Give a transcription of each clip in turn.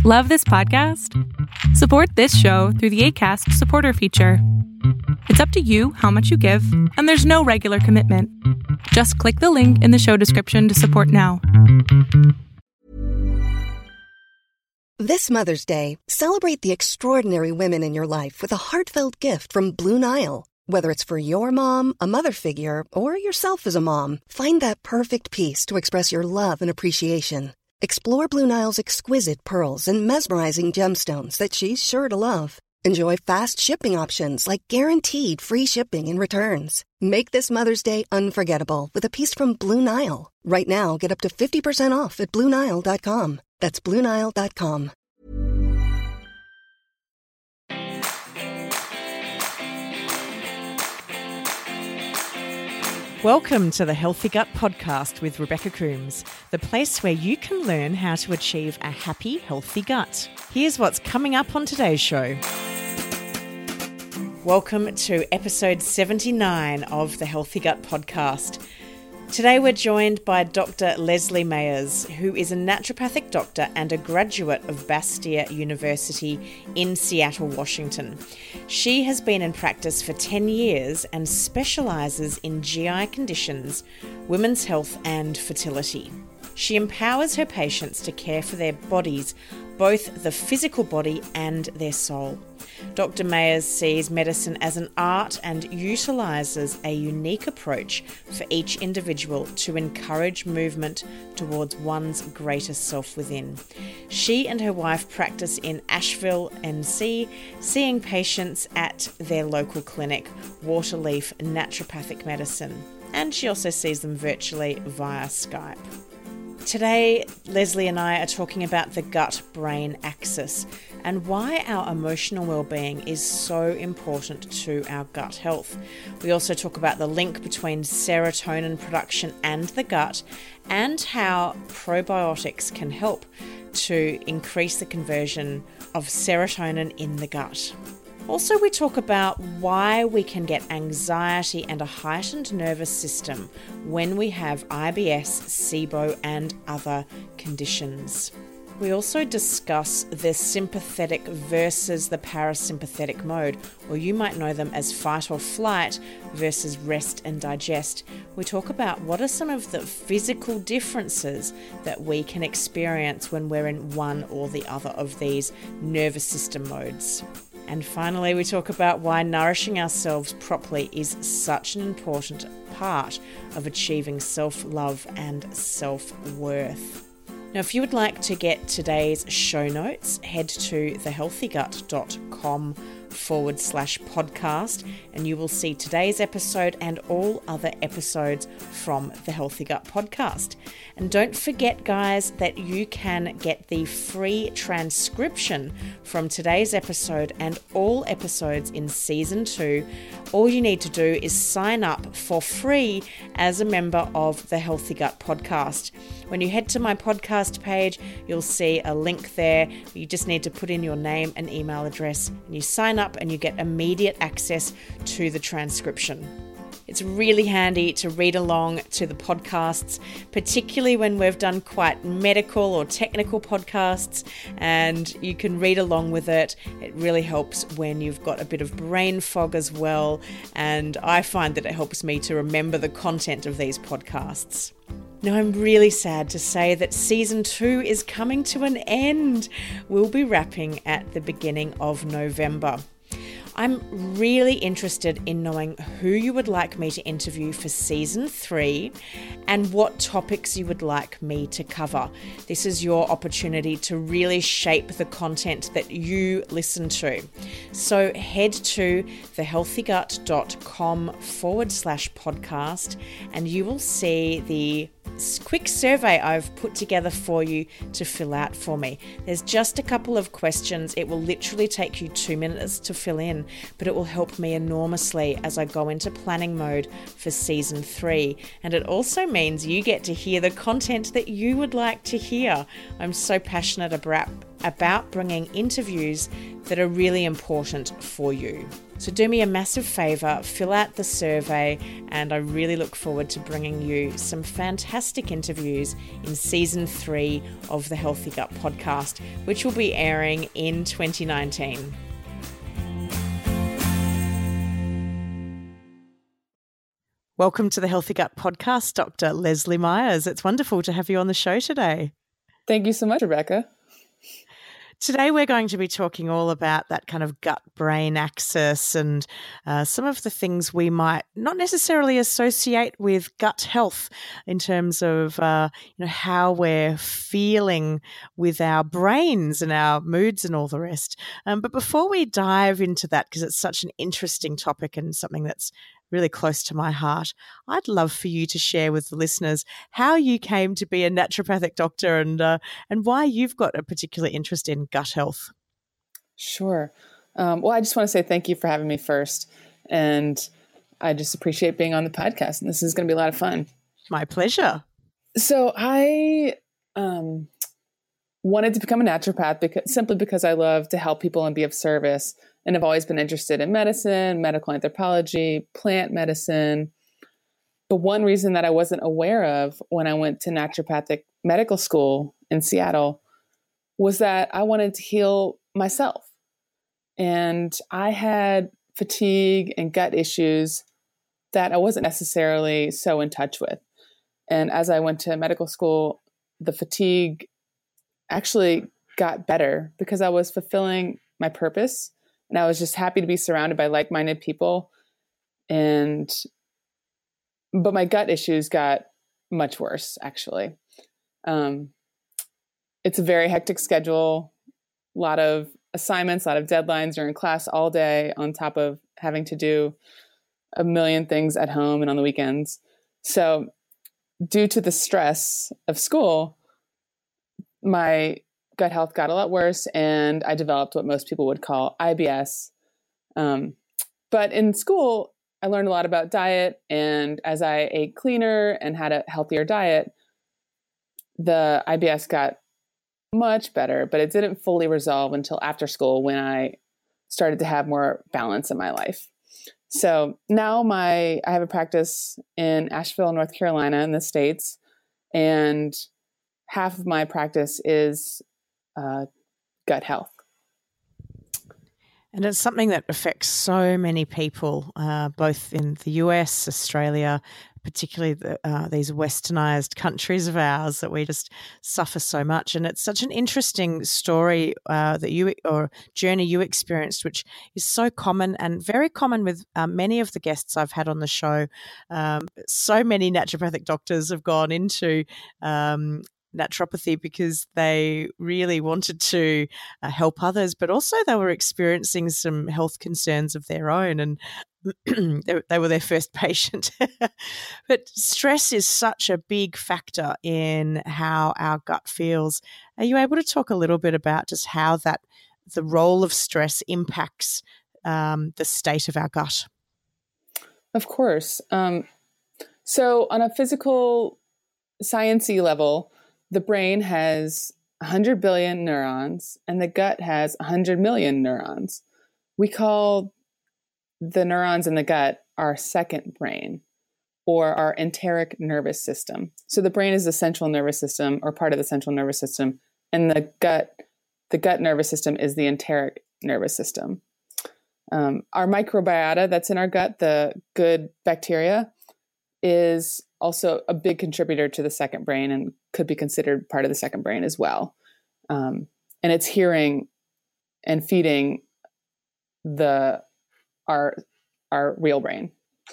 Love this podcast? Support this show through the Acast supporter feature. It's up to you how much you give, and there's no regular commitment. Just click the link in the show description to support now. This Mother's Day, celebrate the extraordinary women in your life with a heartfelt gift from Blue Nile. Whether it's for your mom, a mother figure, or yourself as a mom, find that perfect piece to express your love and appreciation. Explore Blue Nile's exquisite pearls and mesmerizing gemstones that she's sure to love. Enjoy fast shipping options like guaranteed free shipping and returns. Make this Mother's Day unforgettable with a piece from Blue Nile. Right now, get up to 50% off at BlueNile.com. That's BlueNile.com. Welcome to the Healthy Gut Podcast with Rebecca Coombs, the place where you can learn how to achieve a happy, healthy gut. Here's what's coming up on today's show. Welcome to episode 79 of the Healthy Gut Podcast. Today we're joined by Dr. Leslie Mayers, who is a naturopathic doctor and a graduate of Bastyr University in Seattle, Washington. She has been in practice for 10 years and specialises in GI conditions, women's health and fertility. She empowers her patients to care for their bodies, both the physical body and their soul. Dr. Mayers sees medicine as an art and utilises a unique approach for each individual to encourage movement towards one's greater self within. She and her wife practice in Asheville, NC, seeing patients at their local clinic, Waterleaf Naturopathic Medicine, and she also sees them virtually via Skype. Today, Leslie and I are talking about the gut-brain axis and why our emotional well-being is so important to our gut health. We also talk about the link between serotonin production and the gut and how probiotics can help to increase the conversion of serotonin in the gut. Also, we talk about why we can get anxiety and a heightened nervous system when we have IBS, SIBO, and other conditions. We also discuss the sympathetic versus the parasympathetic mode, or you might know them as fight or flight versus rest and digest. We talk about what are some of the physical differences that we can experience when we're in one or the other of these nervous system modes. And finally, we talk about why nourishing ourselves properly is such an important part of achieving self-love and self-worth. Now, if you would like to get today's show notes, head to thehealthygut.com/podcast and you will see today's episode and all other episodes from the Healthy Gut Podcast. And don't forget, guys, that you can get the free transcription from today's episode and all episodes in Season 2. All you need to do is sign up for free as a member of the Healthy Gut Podcast. When you head to my podcast page, you'll see a link there. You just need to put in your name and email address, and you sign up and you get immediate access to the transcription. It's really handy to read along to the podcasts, particularly when we've done quite medical or technical podcasts, and you can read along with it. It really helps when you've got a bit of brain fog as well, and I find that it helps me to remember the content of these podcasts. Now, I'm really sad to say that Season 2 is coming to an end. We'll be wrapping at the beginning of November. I'm really interested in knowing who you would like me to interview for Season 3 and what topics you would like me to cover. This is your opportunity to really shape the content that you listen to. So head to thehealthygut.com/podcast and you will see the quick survey I've put together for you to fill out for me. There's just a couple of questions. It will literally take you 2 minutes to fill in. season, but it will help me enormously as I go into planning mode for season 3. And it also means you get to hear the content that you would like to hear. I'm so passionate about bringing interviews that are really important for you. So do me a massive favour, fill out the survey, and I really look forward to bringing you some fantastic interviews in season 3 of the Healthy Gut podcast, which will be airing in 2019. Welcome to the Healthy Gut podcast, Dr. Leslie Myers. It's wonderful to have you on the show today. Thank you so much, Rebecca. Today we're going to be talking all about that kind of gut-brain axis and some of the things we might not necessarily associate with gut health in terms of how we're feeling with our brains and our moods and all the rest. But before we dive into that, because it's such an interesting topic and something that's really close to my heart, I'd love for you to share with the listeners how you came to be a naturopathic doctor and why you've got a particular interest in gut health. Sure. Well, I just want to say thank you for having me first. And I just appreciate being on the podcast. And this is going to be a lot of fun. My pleasure. So I wanted to become a naturopath simply because I love to help people and be of service. And I've always been interested in medicine, medical anthropology, plant medicine. But one reason that I wasn't aware of when I went to naturopathic medical school in Seattle was that I wanted to heal myself. And I had fatigue and gut issues that I wasn't necessarily so in touch with. And as I went to medical school, the fatigue actually got better because I was fulfilling my purpose. And I was just happy to be surrounded by like-minded people. But my gut issues got much worse, actually. It's a very hectic schedule, a lot of assignments, a lot of deadlines. You're in class all day on top of having to do a million things at home and on the weekends. So due to the stress of school, my gut health got a lot worse, and I developed what most people would call IBS. But in school, I learned a lot about diet, and as I ate cleaner and had a healthier diet, the IBS got much better, but it didn't fully resolve until after school when I started to have more balance in my life. So now I have a practice in Asheville, North Carolina in the States, and half of my practice is gut health. And it's something that affects so many people, both in the US, Australia, particularly these westernized countries of ours that we just suffer so much. And it's such an interesting story journey you experienced, which is so common and very common with many of the guests I've had on the show. So many naturopathic doctors have gone into naturopathy because they really wanted to help others, but also they were experiencing some health concerns of their own, and they were their first patient. But stress is such a big factor in how our gut feels. Are you able to talk a little bit about just how the role of stress impacts the state of our gut? Of course. So on a physical sciencey level, the brain has 100 billion neurons and the gut has 100 million neurons. We call the neurons in the gut our second brain, or our enteric nervous system. So the brain is the central nervous system, or part of the central nervous system, and the gut nervous system is the enteric nervous system. Our microbiota that's in our gut, the good bacteria, is also a big contributor to the second brain and could be considered part of the second brain as well. And it's hearing and feeding our real brain.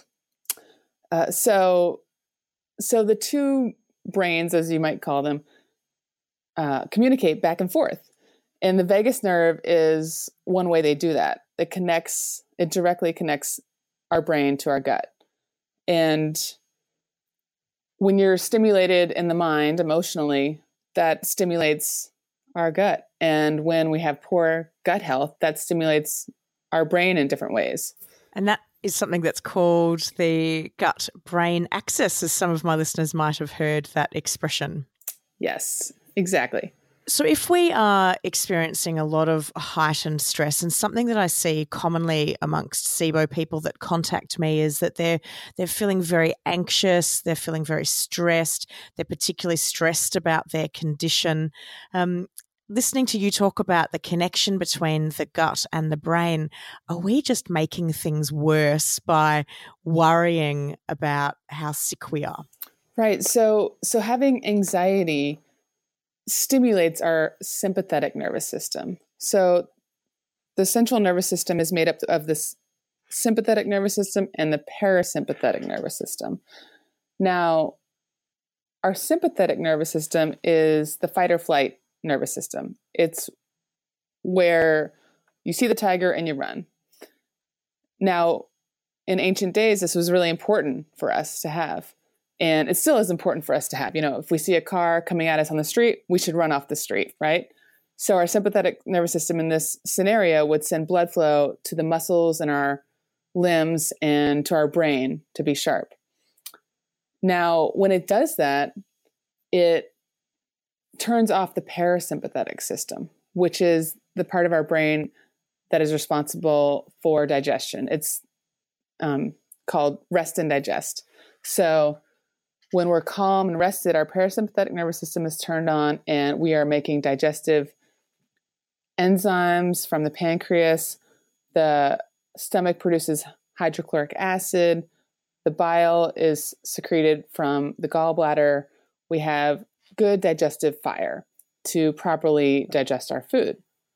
So the two brains, as you might call them, communicate back and forth. And the vagus nerve is one way they do that. It directly connects our brain to our gut. And when you're stimulated in the mind emotionally, that stimulates our gut. And when we have poor gut health, that stimulates our brain in different ways. And that is something that's called the gut-brain axis, as some of my listeners might have heard that expression. Yes, exactly. So if we are experiencing a lot of heightened stress, and something that I see commonly amongst SIBO people that contact me is that they're feeling very anxious, they're feeling very stressed, they're particularly stressed about their condition. Listening to you talk about the connection between the gut and the brain, are we just making things worse by worrying about how sick we are? Right. So having anxiety stimulates our sympathetic nervous system. So the central nervous system is made up of this sympathetic nervous system and the parasympathetic nervous system. Now, our sympathetic nervous system is the fight or flight nervous system. It's where you see the tiger and you run. Now, in ancient days, this was really important for us to have. And it still is important for us to have. If we see a car coming at us on the street, we should run off the street, right? So our sympathetic nervous system in this scenario would send blood flow to the muscles in our limbs and to our brain to be sharp. Now, when it does that, it turns off the parasympathetic system, which is the part of our brain that is responsible for digestion. It's called rest and digest. So when we're calm and rested, our parasympathetic nervous system is turned on and we are making digestive enzymes from the pancreas. The stomach produces hydrochloric acid. The bile is secreted from the gallbladder. We have good digestive fire to properly digest our food.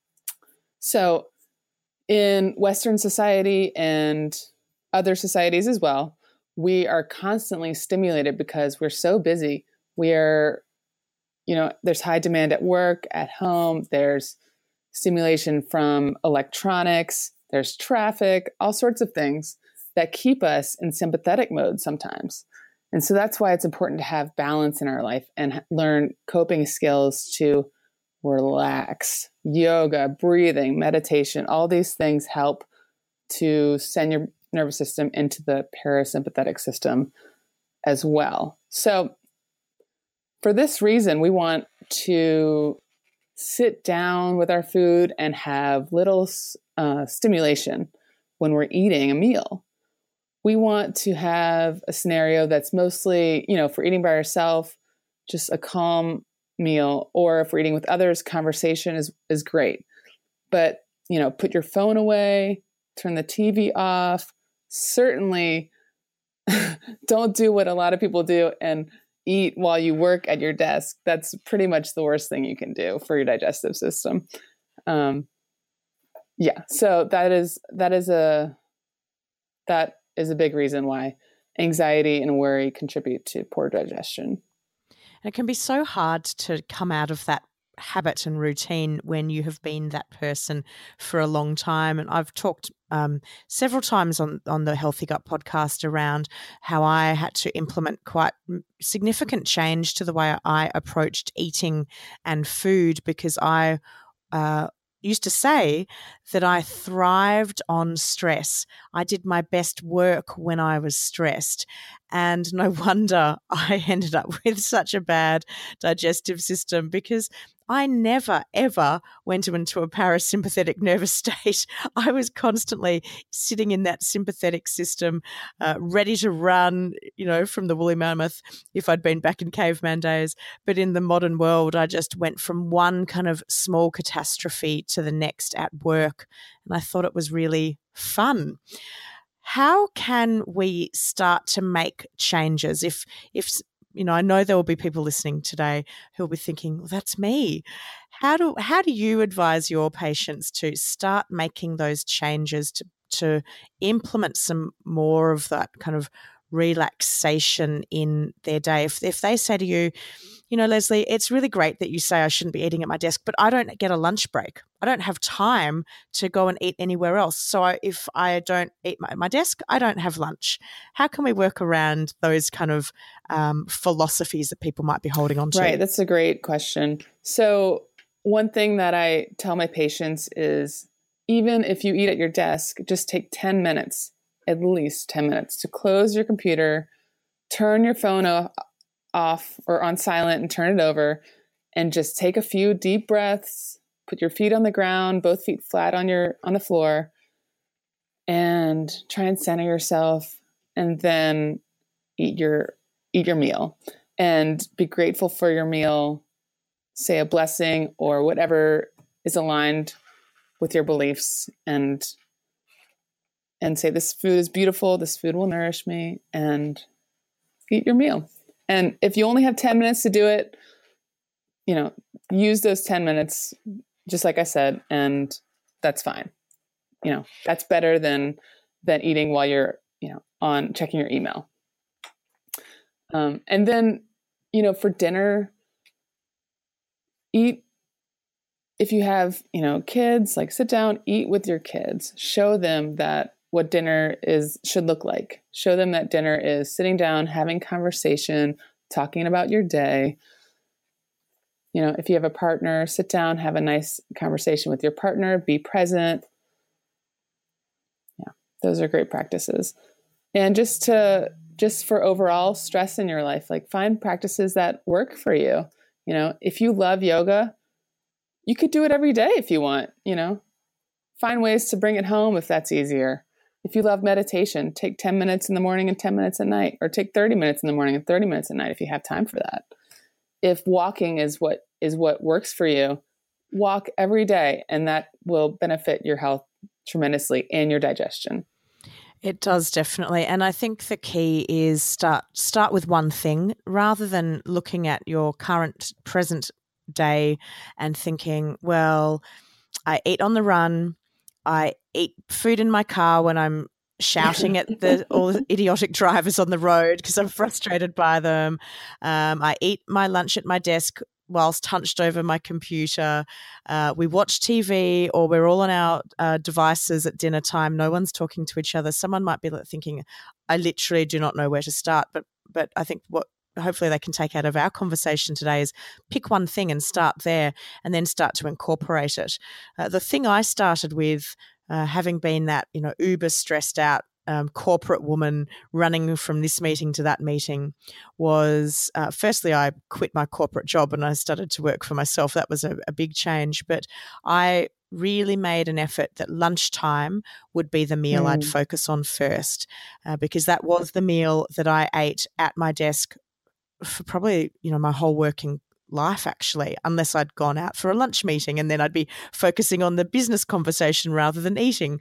So in Western society and other societies as well, we are constantly stimulated because we're so busy. There's high demand at work, at home, there's stimulation from electronics, there's traffic, all sorts of things that keep us in sympathetic mode sometimes. And so that's why it's important to have balance in our life and learn coping skills to relax. Yoga, breathing, meditation, all these things help to send your nervous system into the parasympathetic system as well. So for this reason, we want to sit down with our food and have little stimulation when we're eating a meal. We want to have a scenario that's mostly, if we're eating by ourselves, just a calm meal, or if we're eating with others, conversation is great. But, put your phone away, turn the TV off. Certainly don't do what a lot of people do and eat while you work at your desk. That's pretty much the worst thing you can do for your digestive system. So that is a big reason why anxiety and worry contribute to poor digestion. And it can be so hard to come out of that habit and routine when you have been that person for a long time. And I've talked several times on the Healthy Gut podcast around how I had to implement quite significant change to the way I approached eating and food, because I used to say that I thrived on stress. I did my best work when I was stressed. And no wonder I ended up with such a bad digestive system, because I never, ever went into a parasympathetic nervous state. I was constantly sitting in that sympathetic system, ready to run, from the woolly mammoth if I'd been back in caveman days. But in the modern world, I just went from one kind of small catastrophe to the next at work. And I thought it was really fun. How can we start to make changes? If I know there will be people listening today who will be thinking, well, that's me. How do you advise your patients to start making those changes to implement some more of that kind of relaxation in their day? If they say to you, Leslie, it's really great that you say I shouldn't be eating at my desk, but I don't get a lunch break. I don't have time to go and eat anywhere else. So if I don't eat at my desk, I don't have lunch. How can we work around those kind of philosophies that people might be holding on to? Right. That's a great question. So one thing that I tell my patients is even if you eat at your desk, just take 10 minutes, at least 10 minutes, to close your computer, turn your phone off or on silent and turn it over, and just take a few deep breaths, put your feet on the ground, both feet flat on the floor, and try and center yourself, and then eat your meal and be grateful for your meal, say a blessing or whatever is aligned with your beliefs, and say, this food is beautiful, this food will nourish me, and eat your meal. And if you only have 10 minutes to do it, use those 10 minutes, just like I said, and that's fine. That's better than eating while you're, on checking your email. And then, for dinner, eat. If you have, kids, like, sit down, eat with your kids, show them that what dinner should look like. Show them that dinner is sitting down, having conversation, talking about your day. If you have a partner, sit down, have a nice conversation with your partner, be present. Yeah, those are great practices. And just for overall stress in your life, like, find practices that work for you. If you love yoga, you could do it every day if you want, find ways to bring it home if that's easier. If you love meditation, take 10 minutes in the morning and 10 minutes at night, or take 30 minutes in the morning and 30 minutes at night if you have time for that. If walking is what works for you, walk every day, and that will benefit your health tremendously and your digestion. It does, definitely. And I think the key is start with one thing rather than looking at your present day and thinking, well, I eat on the run, I eat food in my car when I'm shouting at all the idiotic drivers on the road because I'm frustrated by them. I eat my lunch at my desk whilst hunched over my computer. We watch TV, or we're all on our devices at dinner time. No one's talking to each other. Someone might be thinking, I literally do not know where to start. But I think what hopefully they can take out of our conversation today is pick one thing and start there, and then start to incorporate it. The thing I started with, having been that uber stressed out corporate woman running from this meeting to that meeting, was firstly I quit my corporate job and I started to work for myself. That was a big change, but I really made an effort that lunchtime would be the meal I'd focus on first, because that was the meal that I ate at my desk for probably my whole working life, actually, unless I'd gone out for a lunch meeting, and then I'd be focusing on the business conversation rather than eating.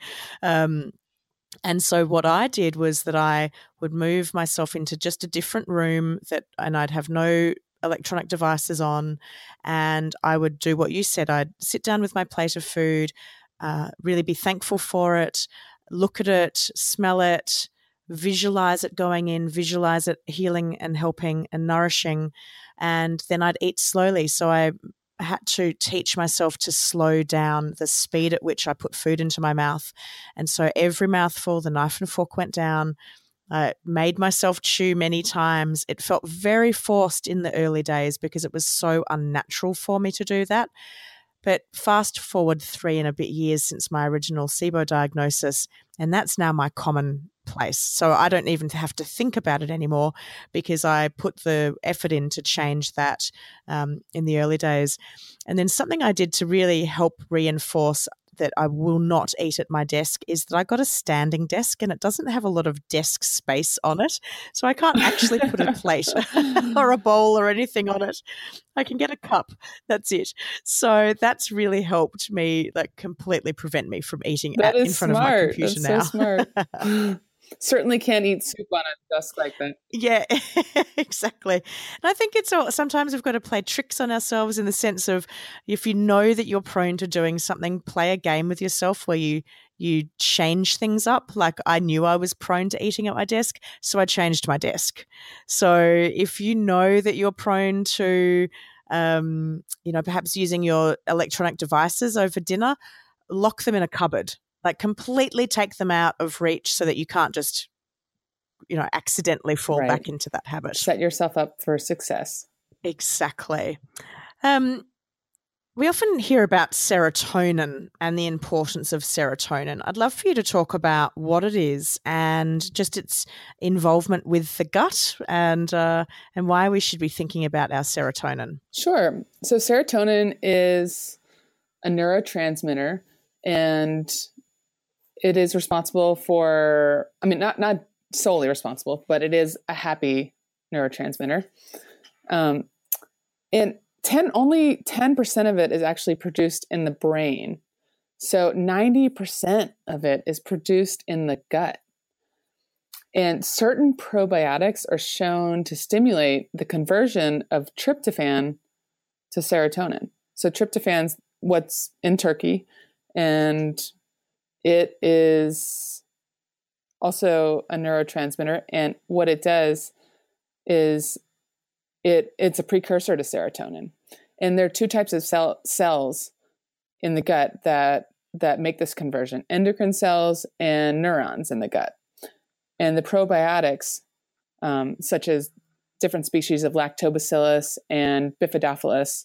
And so what I did was that I would move myself into just a different room and I'd have no electronic devices on, and I would do what you said. I'd sit down with my plate of food, really be thankful for it, look at it, smell it, visualize it going in, visualize it healing and helping and nourishing, and then I'd eat slowly. So I had to teach myself to slow down the speed at which I put food into my mouth. And so every mouthful, the knife and fork went down. I made myself chew many times. It felt very forced in the early days because it was so unnatural for me to do that. But fast forward 3 and a bit years since my original SIBO diagnosis, and that's now my common place. So I don't even have to think about it anymore because I put the effort in to change that in the early days. And then something I did to really help reinforce that I will not eat at my desk is that I got a standing desk, and it doesn't have a lot of desk space on it. So I can't actually put a plate or a bowl or anything on it. I can get a cup. That's it. So that's really helped me completely prevent me from eating in front of my computer now. That's so smart. Certainly can't eat soup on a desk like that. Yeah, exactly. And I think sometimes we've got to play tricks on ourselves in the sense of, if you know that you're prone to doing something, play a game with yourself where you change things up. Like, I knew I was prone to eating at my desk, so I changed my desk. So if you know that you're prone to, perhaps using your electronic devices over dinner, lock them in a cupboard. Completely take them out of reach so that you can't just, accidentally fall back into that habit. Set yourself up for success. Exactly. We often hear about serotonin and the importance of serotonin. I'd love for you to talk about what it is and just its involvement with the gut and why we should be thinking about our serotonin. Sure. So serotonin is a neurotransmitter, and it is responsible for, not solely responsible, but it is a happy neurotransmitter. And only 10% of it is actually produced in the brain. So 90% of it is produced in the gut. And certain probiotics are shown to stimulate the conversion of tryptophan to serotonin. So tryptophan's what's in turkey, and it is also a neurotransmitter. And what it does is it's a precursor to serotonin. And there are two types of cells in the gut that make this conversion: endocrine cells and neurons in the gut. And the probiotics, such as different species of lactobacillus and bifidophilus,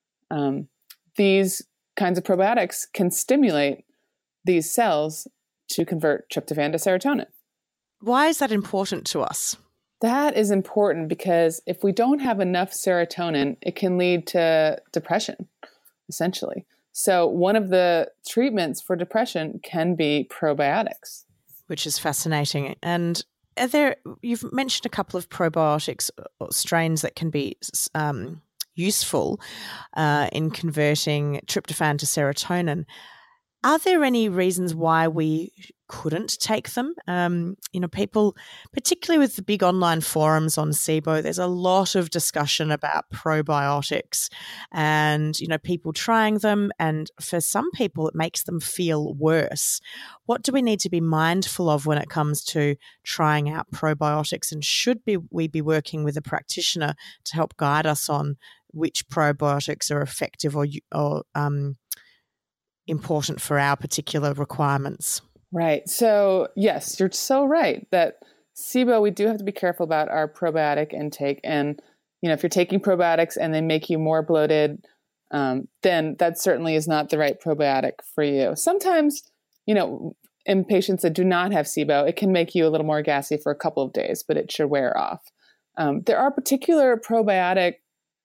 these kinds of probiotics can stimulate these cells to convert tryptophan to serotonin. Why is that important to us? That is important because if we don't have enough serotonin, it can lead to depression, essentially. So one of the treatments for depression can be probiotics. Which is fascinating. And you've mentioned a couple of probiotics or strains that can be useful in converting tryptophan to serotonin. Are there any reasons why we couldn't take them? People, particularly with the big online forums on SIBO, there's a lot of discussion about probiotics and, people trying them. And for some people, it makes them feel worse. What do we need to be mindful of when it comes to trying out probiotics? And should we be working with a practitioner to help guide us on which probiotics are effective or important for our particular requirements? Right. So yes, you're so right that SIBO, we do have to be careful about our probiotic intake. And, if you're taking probiotics and they make you more bloated, then that certainly is not the right probiotic for you. Sometimes, in patients that do not have SIBO, it can make you a little more gassy for a couple of days, but it should wear off. There are particular probiotic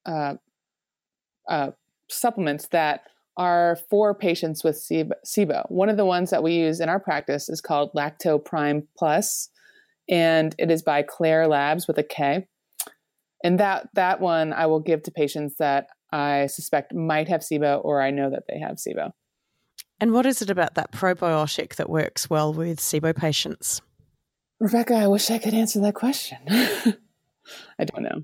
supplements that are for patients with SIBO. One of the ones that we use in our practice is called Lacto Prime Plus, and it is by Claire Labs with a K. And that one I will give to patients that I suspect might have SIBO or I know that they have SIBO. And what is it about that probiotic that works well with SIBO patients? Rebecca, I wish I could answer that question. I don't know.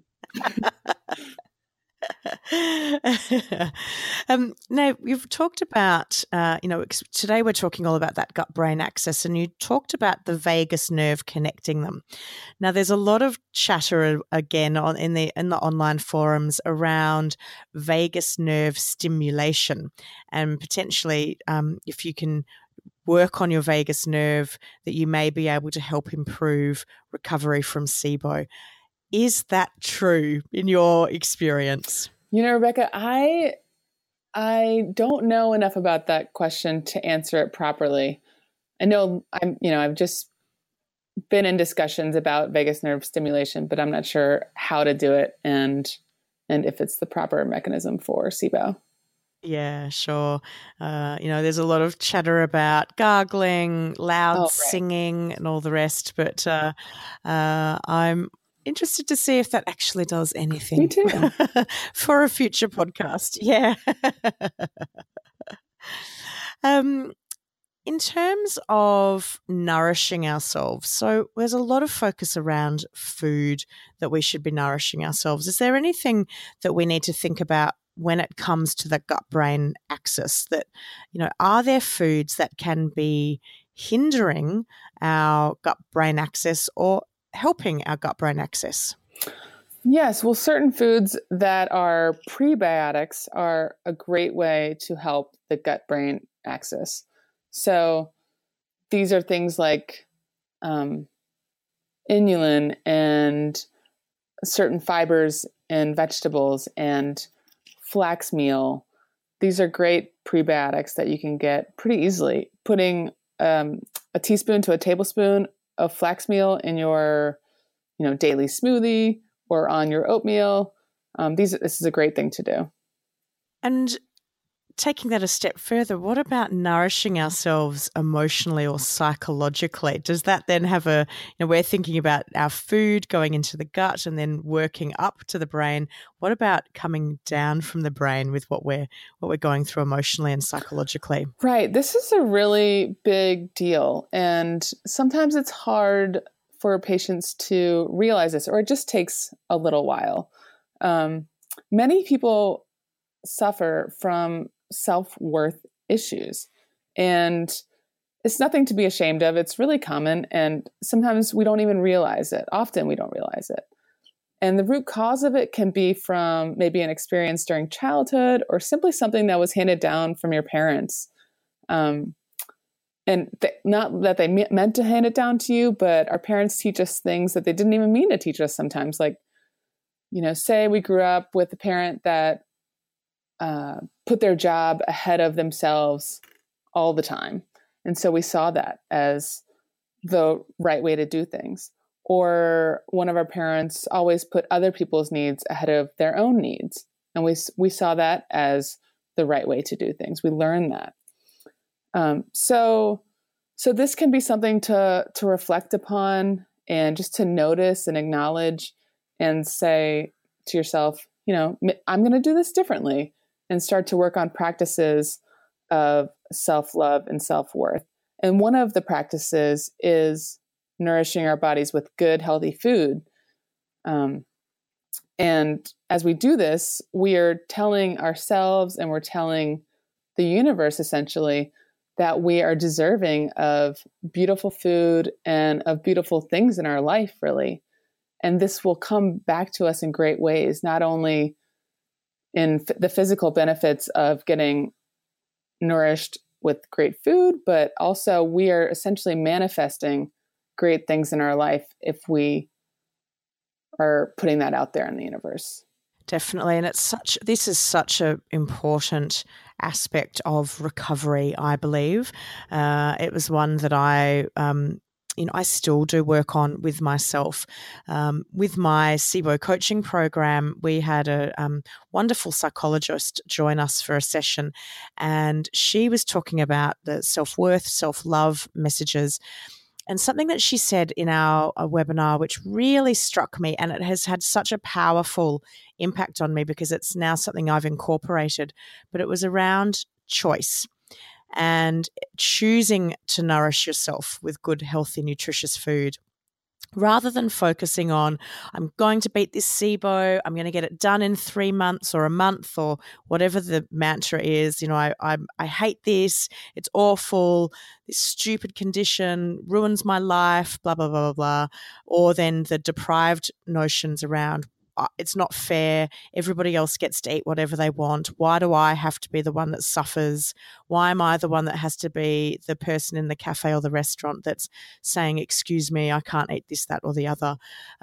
Now, you've talked about, today we're talking all about that gut-brain axis, and you talked about the vagus nerve connecting them. Now, there's a lot of chatter again in the online forums around vagus nerve stimulation, and potentially, if you can work on your vagus nerve, that you may be able to help improve recovery from SIBO. Is that true in your experience? Rebecca, I don't know enough about that question to answer it properly. I know I've just been in discussions about vagus nerve stimulation, but I'm not sure how to do it and if it's the proper mechanism for SIBO. Yeah, sure. There's a lot of chatter about gargling, loud singing, and all the rest, but I'm interested to see if that actually does anything. Me too. For a future podcast. Yeah. In terms of nourishing ourselves, so there's a lot of focus around food that we should be nourishing ourselves. Is there anything that we need to think about when it comes to the gut-brain axis that, are there foods that can be hindering our gut-brain axis or helping our gut-brain axis? Yes. Well, certain foods that are prebiotics are a great way to help the gut-brain axis. So these are things like inulin and certain fibers in vegetables and flax meal these are great prebiotics that you can get pretty easily. Putting a teaspoon to a tablespoon of flax meal in your, daily smoothie or on your oatmeal. This is a great thing to do. And taking that a step further, what about nourishing ourselves emotionally or psychologically? Does that then have we're thinking about our food going into the gut and then working up to the brain. What about coming down from the brain with what we're going through emotionally and psychologically? Right. This is a really big deal. And sometimes it's hard for patients to realize this, or it just takes a little while. Many people suffer from self-worth issues, and it's nothing to be ashamed of. It's really common, and sometimes we don't even realize it. Often we don't realize it. And the root cause of it can be from maybe an experience during childhood or simply something that was handed down from your parents. And not that they meant to hand it down to you, but our parents teach us things that they didn't even mean to teach us sometimes. Like, say we grew up with a parent that put their job ahead of themselves all the time. And so we saw that as the right way to do things. Or one of our parents always put other people's needs ahead of their own needs. And we saw that as the right way to do things. We learned that. So this can be something to reflect upon and just to notice and acknowledge and say to yourself, I'm going to do this differently, and start to work on practices of self-love and self-worth. And one of the practices is nourishing our bodies with good, healthy food. And as we do this, we are telling ourselves and we're telling the universe essentially that we are deserving of beautiful food and of beautiful things in our life, really. And this will come back to us in great ways, not only in the physical benefits of getting nourished with great food, but also we are essentially manifesting great things in our life if we are putting that out there in the universe. Definitely. And this is such an important aspect of recovery, I believe. It was one that I still do work on with myself. With my SIBO coaching program, we had a wonderful psychologist join us for a session, and she was talking about the self-worth, self-love messages. And something that she said in our webinar, which really struck me, and it has had such a powerful impact on me because it's now something I've incorporated, but it was around choice and choosing to nourish yourself with good, healthy, nutritious food. Rather than focusing on, I'm going to beat this SIBO, I'm going to get it done in 3 months or a month or whatever the mantra is, I hate this, it's awful, this stupid condition ruins my life, blah, blah, blah, blah, blah. Or then the deprived notions around, it's not fair, everybody else gets to eat whatever they want. Why do I have to be the one that suffers? Why am I the one that has to be the person in the cafe or the restaurant that's saying, excuse me, I can't eat this, that, or the other?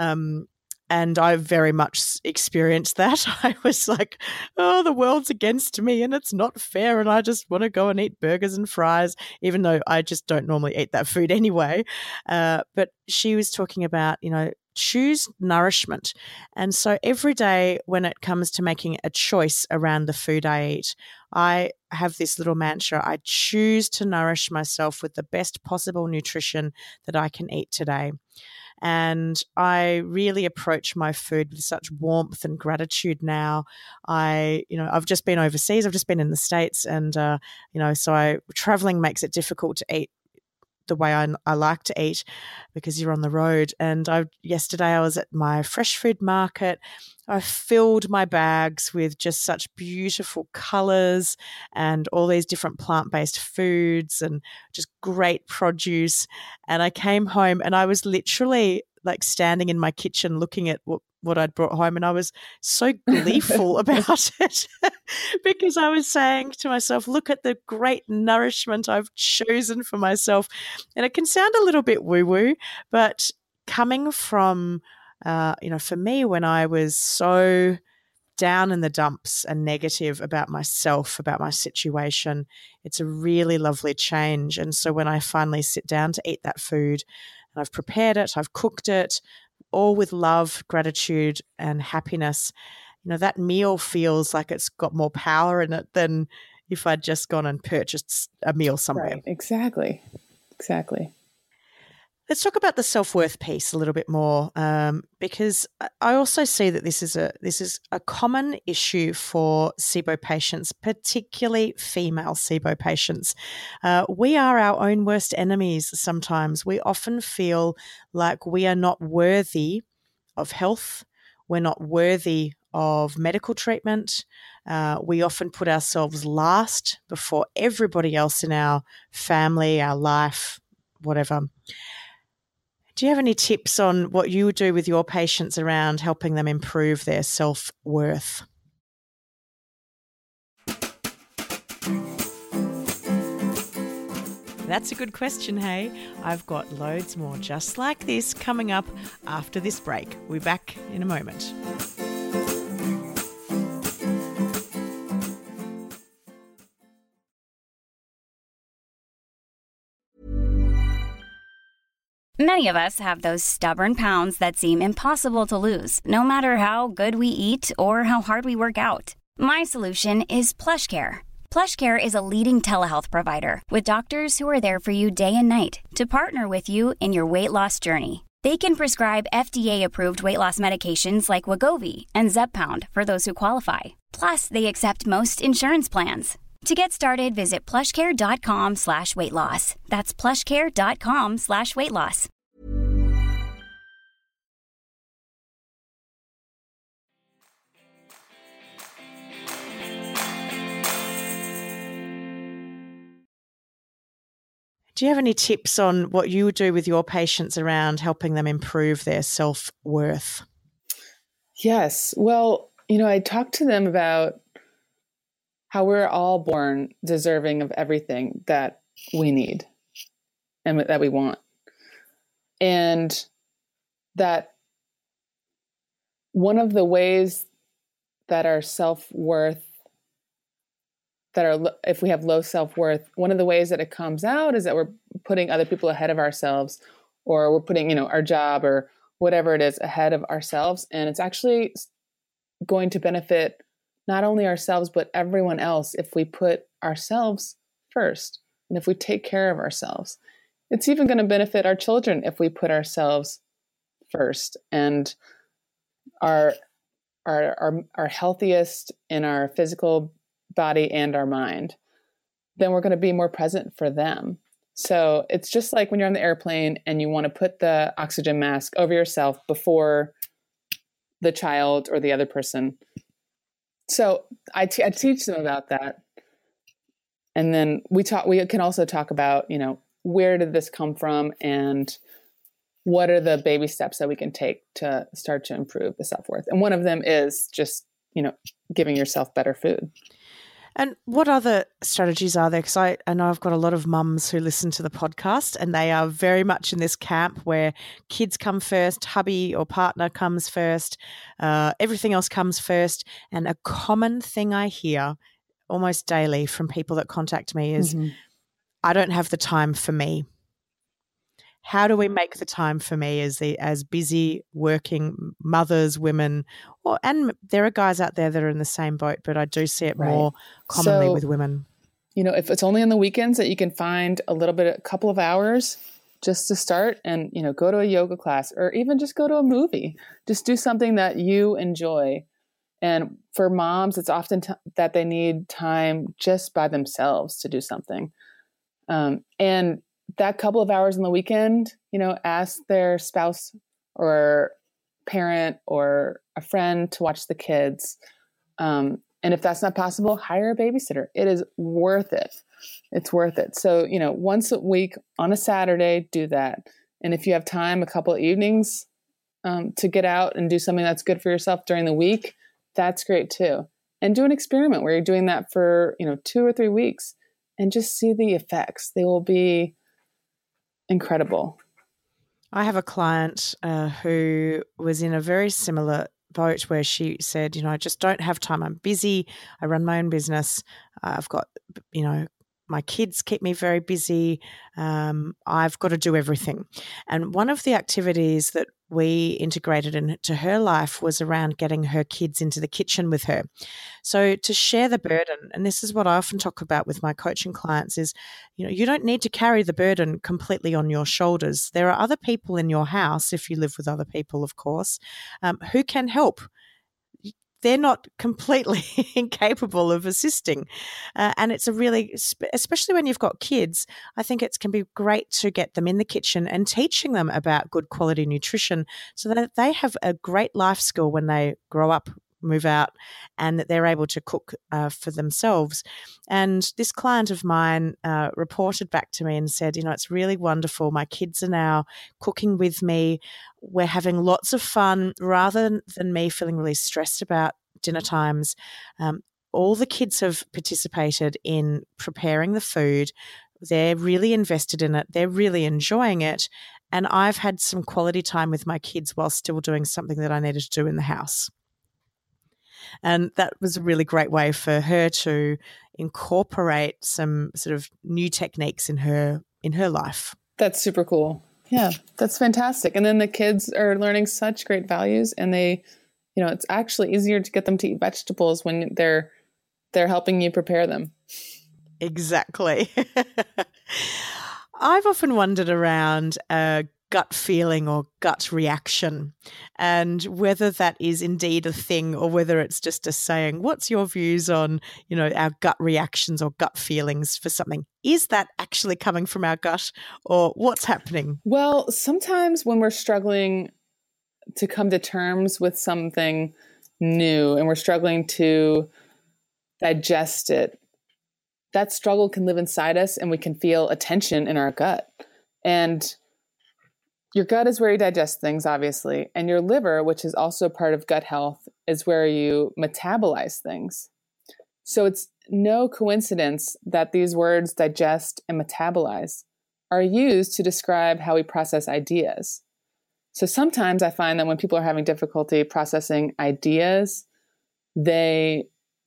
And I very much experienced that. I was like, oh, the world's against me and it's not fair and I just want to go and eat burgers and fries, even though I just don't normally eat that food anyway. But she was talking about, choose nourishment. And so every day when it comes to making a choice around the food I eat, I have this little mantra. I choose to nourish myself with the best possible nutrition that I can eat today. And I really approach my food with such warmth and gratitude now. I've just been overseas. I've just been in the States, and so traveling makes it difficult to eat the way I like to eat because you're on the road. And yesterday I was at my fresh food market. I filled my bags with just such beautiful colors and all these different plant-based foods and just great produce. And I came home and I was literally like standing in my kitchen looking at what I'd brought home, and I was so gleeful about it because I was saying to myself, look at the great nourishment I've chosen for myself. And it can sound a little bit woo-woo, but coming from, for me, when I was so down in the dumps and negative about myself, about my situation, it's a really lovely change. And so when I finally sit down to eat that food and I've prepared it, I've cooked it, all with love, gratitude, and happiness, that meal feels like it's got more power in it than if I'd just gone and purchased a meal somewhere. Right. Exactly. Let's talk about the self-worth piece a little bit more, because I also see that this is a common issue for SIBO patients, particularly female SIBO patients. We are our own worst enemies sometimes. We often feel like we are not worthy of health. We're not worthy of medical treatment. We often put ourselves last before everybody else in our family, our life, whatever. Do you have any tips on what you do with your patients around helping them improve their self-worth? That's a good question, hey? I've got loads more just like this coming up after this break. We'll be back in a moment. Many of us have those stubborn pounds that seem impossible to lose, no matter how good we eat or how hard we work out. My solution is PlushCare. PlushCare is a leading telehealth provider with doctors who are there for you day and night to partner with you in your weight loss journey. They can prescribe FDA-approved weight loss medications like Wegovy and Zepbound for those who qualify. Plus, they accept most insurance plans. To get started, visit plushcare.com/weightloss. That's plushcare.com/weightloss. Do you have any tips on what you do with your patients around helping them improve their self-worth? Yes. Well, I talked to them about how we're all born deserving of everything that we need and that we want. And that one of the ways that our self-worth, if we have low self-worth, one of the ways that it comes out is that we're putting other people ahead of ourselves, or we're putting, our job or whatever it is ahead of ourselves. And it's actually going to benefit not only ourselves, but everyone else if we put ourselves first and if we take care of ourselves. It's even going to benefit our children if we put ourselves first and are healthiest in our physical body and our mind. Then we're going to be more present for them. So it's just like when you're on the airplane and you want to put the oxygen mask over yourself before the child or the other person. So I teach them about that. And then we can also talk about, where did this come from and what are the baby steps that we can take to start to improve the self-worth. And one of them is just, giving yourself better food. And what other strategies are there? Because I know I've got a lot of mums who listen to the podcast and they are very much in this camp where kids come first, hubby or partner comes first, everything else comes first. And a common thing I hear almost daily from people that contact me is, I don't have the time for me. How do we make the time for me as busy working mothers, women, and there are guys out there that are in the same boat, but I do see it more commonly with women. If it's only on the weekends that you can find a couple of hours just to start and, go to a yoga class or even just go to a movie, just do something that you enjoy. And for moms, it's often that they need time just by themselves to do something. And that couple of hours on the weekend, ask their spouse or parent or a friend to watch the kids. And if that's not possible, hire a babysitter. It is worth it. It's worth it. So, once a week on a Saturday, do that. And if you have time, a couple of evenings to get out and do something that's good for yourself during the week, that's great too. And do an experiment where you're doing that for, 2 or 3 weeks and just see the effects. They will be incredible. I have a client who was in a very similar boat where she said, I just don't have time. I'm busy. I run my own business. I've got, my kids keep me very busy. I've got to do everything. And one of the activities that we integrated into her life was around getting her kids into the kitchen with her. So to share the burden, and this is what I often talk about with my coaching clients is, you don't need to carry the burden completely on your shoulders. There are other people in your house, if you live with other people, of course, who can help. They're not completely incapable of assisting. And it's especially when you've got kids, I think it can be great to get them in the kitchen and teaching them about good quality nutrition so that they have a great life skill when they grow up, move out, and that they're able to cook for themselves. And this client of mine reported back to me and said, it's really wonderful. My kids are now cooking with me. We're having lots of fun rather than me feeling really stressed about dinner times. All the kids have participated in preparing the food. They're really invested in it. They're really enjoying it. And I've had some quality time with my kids while still doing something that I needed to do in the house. And that was a really great way for her to incorporate some sort of new techniques in her life. That's super cool. Yeah, that's fantastic. And then the kids are learning such great values, and they, it's actually easier to get them to eat vegetables when they're helping you prepare them. Exactly. I've often wondered around gut feeling or gut reaction, and whether that is indeed a thing or whether it's just a saying. What's your views on, our gut reactions or gut feelings for something? Is that actually coming from our gut, or what's happening? Well, sometimes when we're struggling to come to terms with something new and we're struggling to digest it, that struggle can live inside us and we can feel a tension in our gut. And your gut is where you digest things, obviously. And your liver, which is also part of gut health, is where you metabolize things. So it's no coincidence that these words digest and metabolize are used to describe how we process ideas. So sometimes I find that when people are having difficulty processing ideas, it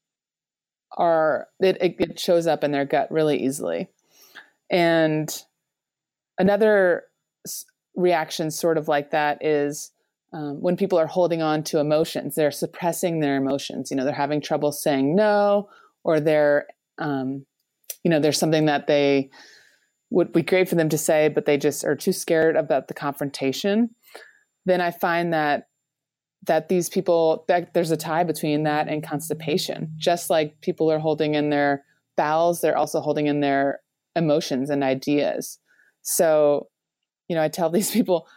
shows up in their gut really easily. And another reaction sort of like that is when people are holding on to emotions, they're suppressing their emotions. They're having trouble saying no, or they're, there's something that they would be great for them to say, but they just are too scared about the confrontation. Then I find that these people, that there's a tie between that and constipation. Just like people are holding in their bowels, they're also holding in their emotions and ideas. So, I tell these people,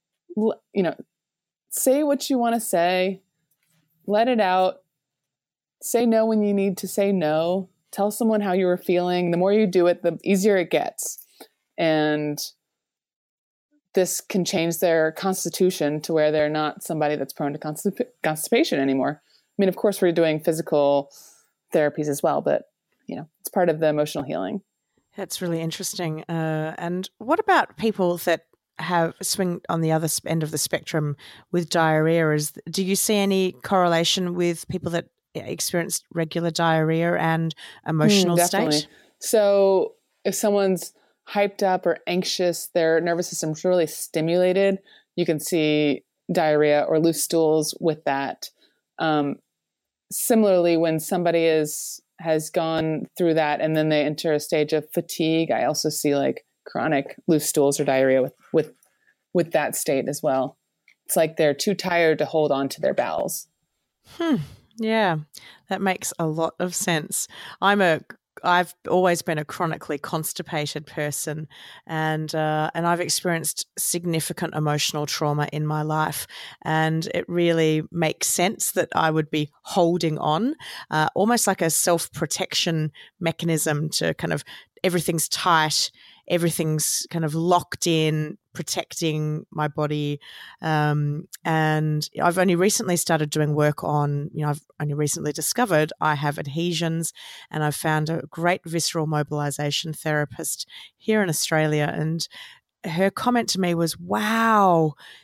say what you want to say, let it out, say no when you need to say no, tell someone how you were feeling. The more you do it, the easier it gets. And this can change their constitution to where they're not somebody that's prone to constipation anymore. I mean, of course, we're doing physical therapies as well, but, it's part of the emotional healing. That's really interesting. And what about people that swing on the other end of the spectrum with diarrhea? Do you see any correlation with people that experience regular diarrhea and emotional state? So if someone's hyped up or anxious, their nervous system's really stimulated, you can see diarrhea or loose stools with that. Similarly, when somebody has gone through that and then they enter a stage of fatigue, I also see like chronic loose stools or diarrhea with that state as well. It's like they're too tired to hold on to their bowels. Yeah, that makes a lot of sense. I've always been a chronically constipated person, and I've experienced significant emotional trauma in my life, and it really makes sense that I would be holding on, almost like a self-protection mechanism to kind of everything's tight, everything's kind of locked in, protecting my body. And I've only recently started doing work on, I've only recently discovered I have adhesions, and I've found a great visceral mobilization therapist here in Australia. And her comment to me was, wow,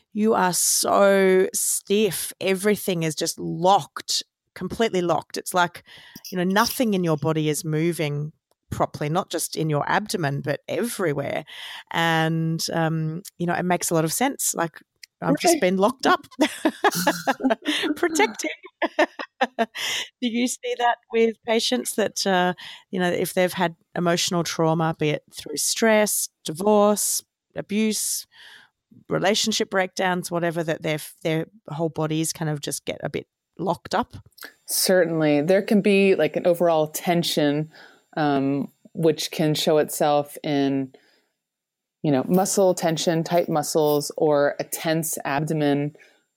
you are so stiff. Everything is just locked, completely locked. It's like, nothing in your body is moving properly, not just in your abdomen, but everywhere. And, it makes a lot of sense. Like, I've just been locked up, protecting. Do you see that with patients that, if they've had emotional trauma, be it through stress, divorce, abuse, relationship breakdowns, whatever, that their whole bodies kind of just get a bit locked up? Certainly. There can be like an overall tension, which can show itself in muscle tension, tight muscles, or a tense abdomen,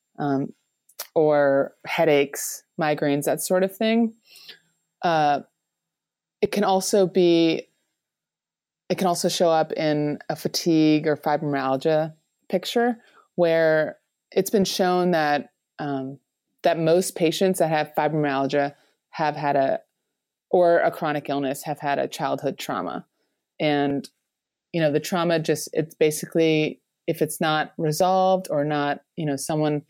or headaches, migraines, that sort of thing. It can also show up in a fatigue or fibromyalgia picture, where it's been shown that that most patients that have fibromyalgia have had a chronic illness, have had a childhood trauma. And the trauma it's basically, if it's not resolved or not, someone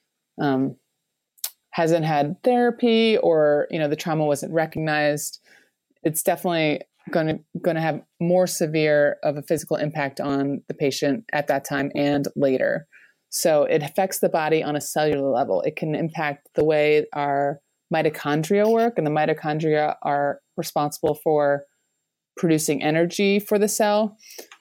hasn't had therapy, or, the trauma wasn't recognized, it's definitely going to have more severe of a physical impact on the patient at that time and later. So it affects the body on a cellular level. It can impact the way our mitochondria work, and the mitochondria are responsible for producing energy for the cell.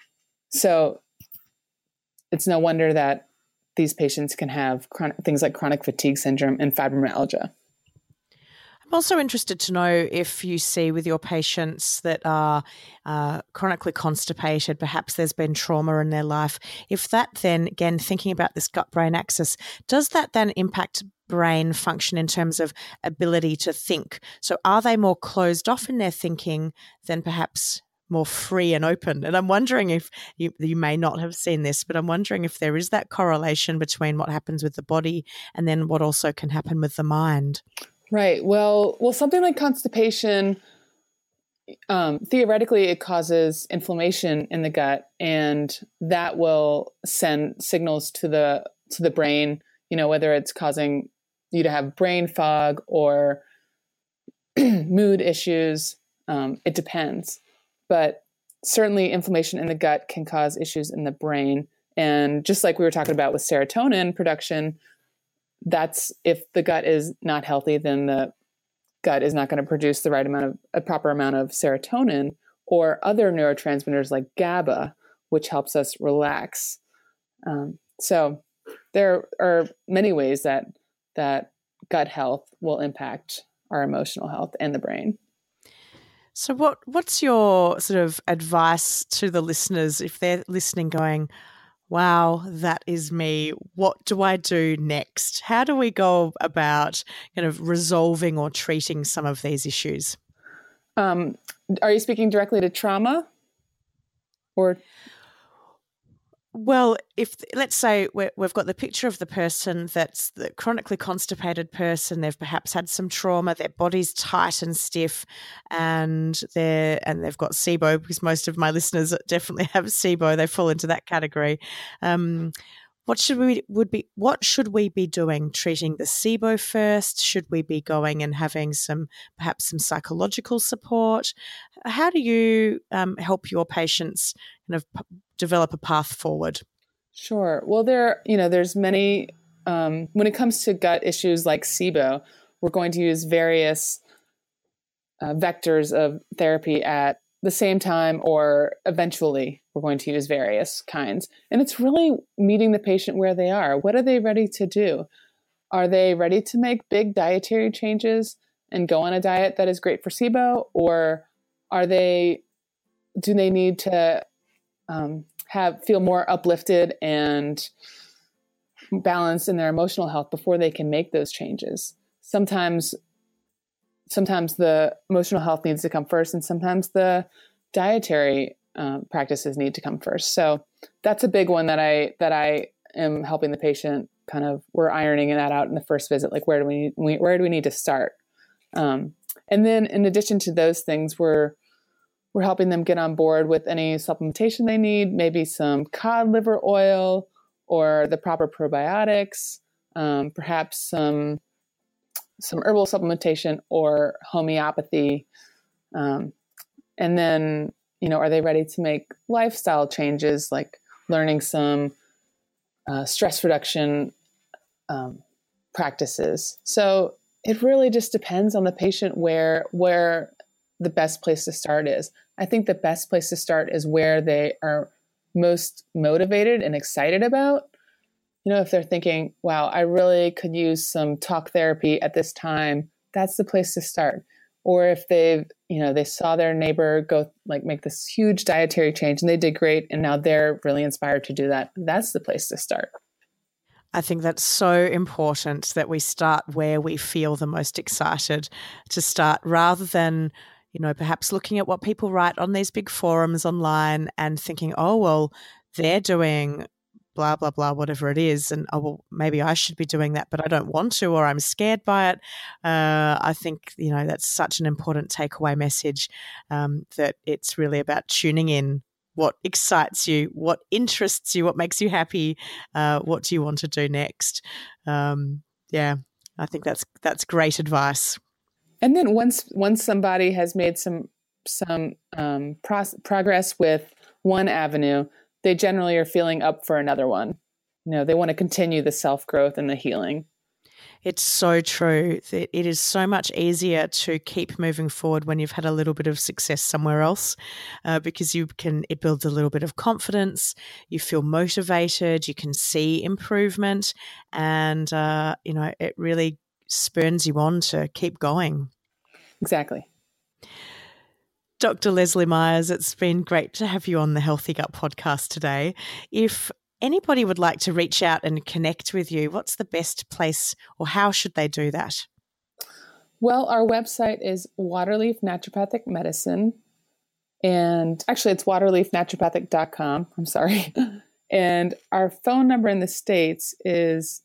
So it's no wonder that these patients can have things like chronic fatigue syndrome and fibromyalgia. I'm also interested to know if you see with your patients that are chronically constipated, perhaps there's been trauma in their life, if that then, again, thinking about this gut-brain axis, does that then impact brain function in terms of ability to think? So are they more closed off in their thinking than perhaps more free and open? And I'm wondering if you may not have seen this, but I'm wondering if there is that correlation between what happens with the body and then what also can happen with the mind. Right. Well, something like constipation, theoretically, it causes inflammation in the gut, and that will send signals to the brain, whether it's causing you to have brain fog or mood issues. It depends. But certainly inflammation in the gut can cause issues in the brain. And just like we were talking about with serotonin production, that's, if the gut is not healthy, then the gut is not going to produce a proper amount of serotonin or other neurotransmitters like GABA, which helps us relax. So there are many ways that gut health will impact our emotional health and the brain. So what's your sort of advice to the listeners if they're listening going, wow, that is me. What do I do next? How do we go about kind of resolving or treating some of these issues? Are you speaking directly to trauma? Or? Well, if let's say we've got the picture of the person that's the chronically constipated person, they've perhaps had some trauma, their body's tight and stiff, and they've got SIBO, because most of my listeners definitely have SIBO. They fall into that category. What should we be doing? Treating the SIBO first? Should we be going and having perhaps some psychological support? How do you help your patients kind of develop a path forward? Sure. Well, there's many, when it comes to gut issues like SIBO, we're going to use various vectors of therapy at the same time, or eventually we're going to use various kinds. And it's really meeting the patient where they are. What are they ready to do? Are they ready to make big dietary changes and go on a diet that is great for SIBO? Or do they need to feel more uplifted and balanced in their emotional health before they can make those changes? Sometimes the emotional health needs to come first, and sometimes the dietary practices need to come first. So that's a big one that I am helping the patient kind of, we're ironing that out in the first visit. Like, where do we need to start? And then in addition to those things, we're helping them get on board with any supplementation they need, maybe some cod liver oil or the proper probiotics, perhaps some herbal supplementation or homeopathy. And then, are they ready to make lifestyle changes, like learning some stress reduction practices? So it really just depends on the patient where the best place to start is. I think the best place to start is where they are most motivated and excited about. If they're thinking, wow, I really could use some talk therapy at this time, that's the place to start. Or if they saw their neighbor go make this huge dietary change and they did great, and now they're really inspired to do that, that's the place to start. I think that's so important that we start where we feel the most excited to start, rather than, perhaps looking at what people write on these big forums online and thinking, oh, well, they're doing blah, blah, blah, whatever it is. And, oh, well, maybe I should be doing that, but I don't want to, or I'm scared by it. I think, that's such an important takeaway message, that it's really about tuning in. What excites you, what interests you, what makes you happy, what do you want to do next? I think that's great advice. And then once somebody has made some progress with one avenue, they generally are feeling up for another one. They want to continue the self-growth and the healing. It's so true. It is so much easier to keep moving forward when you've had a little bit of success somewhere else, because it builds a little bit of confidence. You feel motivated. You can see improvement, and it really spurs you on to keep going. Exactly. Dr. Leslie Myers, it's been great to have you on the Healthy Gut podcast today. If anybody would like to reach out and connect with you, what's the best place, or how should they do that? Well, our website is Waterleaf Naturopathic Medicine. And actually, it's waterleafnaturopathic.com. I'm sorry. And our phone number in the States is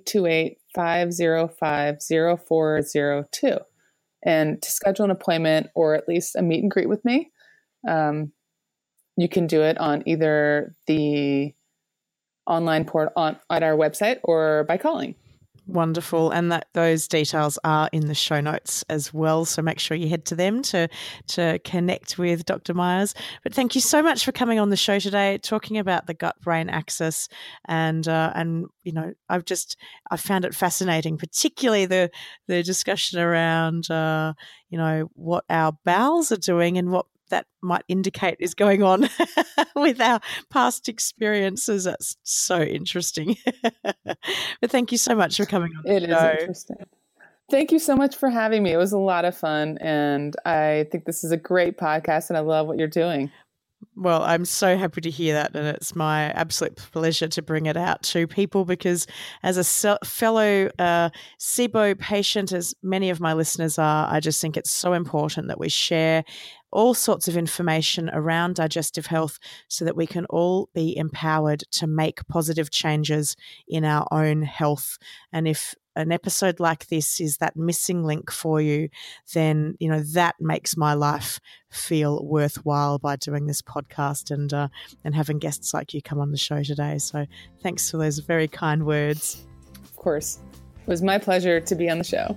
828-505-0402. And to schedule an appointment or at least a meet and greet with me, you can do it on either the online port at our website or by calling. Wonderful. And those details are in the show notes as well. So make sure you head to them to connect with Dr. Myers. But thank you so much for coming on the show today, talking about the gut-brain axis. And I found it fascinating, particularly the discussion around, what our bowels are doing and what that might indicate is going on with our past experiences. That's so interesting. But thank you so much for coming on the show. It is interesting. Thank you so much for having me. It was a lot of fun, and I think this is a great podcast, and I love what you're doing. Well, I'm so happy to hear that, and it's my absolute pleasure to bring it out to people, because as a fellow SIBO patient, as many of my listeners are, I just think it's so important that we share all sorts of information around digestive health so that we can all be empowered to make positive changes in our own health. And if an episode like this is that missing link for you, then, that makes my life feel worthwhile by doing this podcast and having guests like you come on the show today. So thanks for those very kind words. Of course. It was my pleasure to be on the show.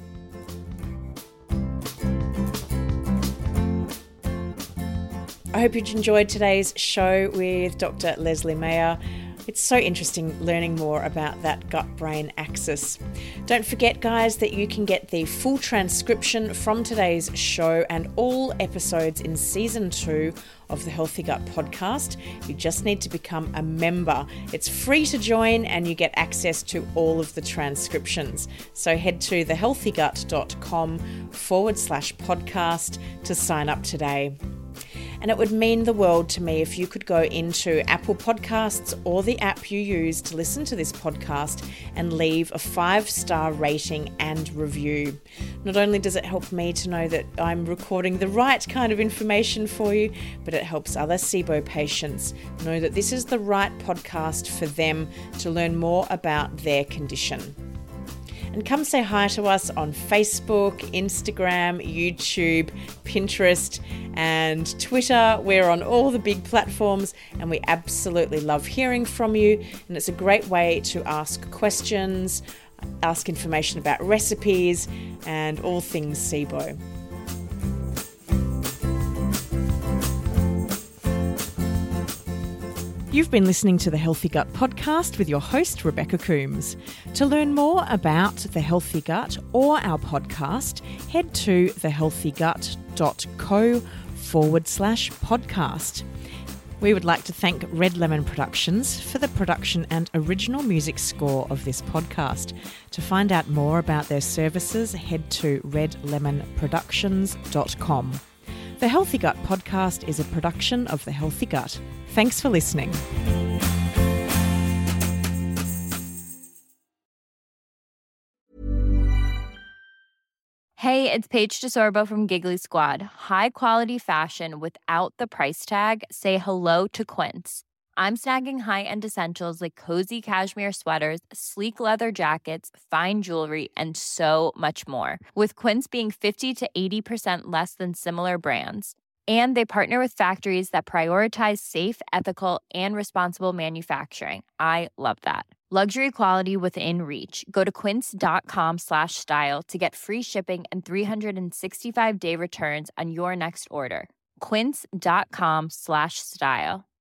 I hope you enjoyed today's show with Dr. Leslie Mayer. It's so interesting learning more about that gut-brain axis. Don't forget, guys, that you can get the full transcription from today's show and all episodes in Season 2 of the Healthy Gut podcast. You just need to become a member. It's free to join and you get access to all of the transcriptions. So head to thehealthygut.com/podcast to sign up today. And it would mean the world to me if you could go into Apple Podcasts or the app you use to listen to this podcast and leave a 5-star rating and review. Not only does it help me to know that I'm recording the right kind of information for you, but it helps other SIBO patients know that this is the right podcast for them to learn more about their condition. And come say hi to us on Facebook, Instagram, YouTube, Pinterest, and Twitter. We're on all the big platforms, and we absolutely love hearing from you. And it's a great way to ask questions, ask information about recipes, and all things SIBO. You've been listening to the Healthy Gut Podcast with your host, Rebecca Coombs. To learn more about The Healthy Gut or our podcast, head to thehealthygut.co/podcast. We would like to thank Red Lemon Productions for the production and original music score of this podcast. To find out more about their services, head to redlemonproductions.com. The Healthy Gut Podcast is a production of The Healthy Gut. Thanks for listening. Hey, it's Paige DeSorbo from Giggly Squad. High quality fashion without the price tag. Say hello to Quince. I'm snagging high-end essentials like cozy cashmere sweaters, sleek leather jackets, fine jewelry, and so much more. With Quince being 50 to 80% less than similar brands. And they partner with factories that prioritize safe, ethical, and responsible manufacturing. I love that. Luxury quality within reach. Go to quince.com/style to get free shipping and 365-day returns on your next order. Quince.com/style.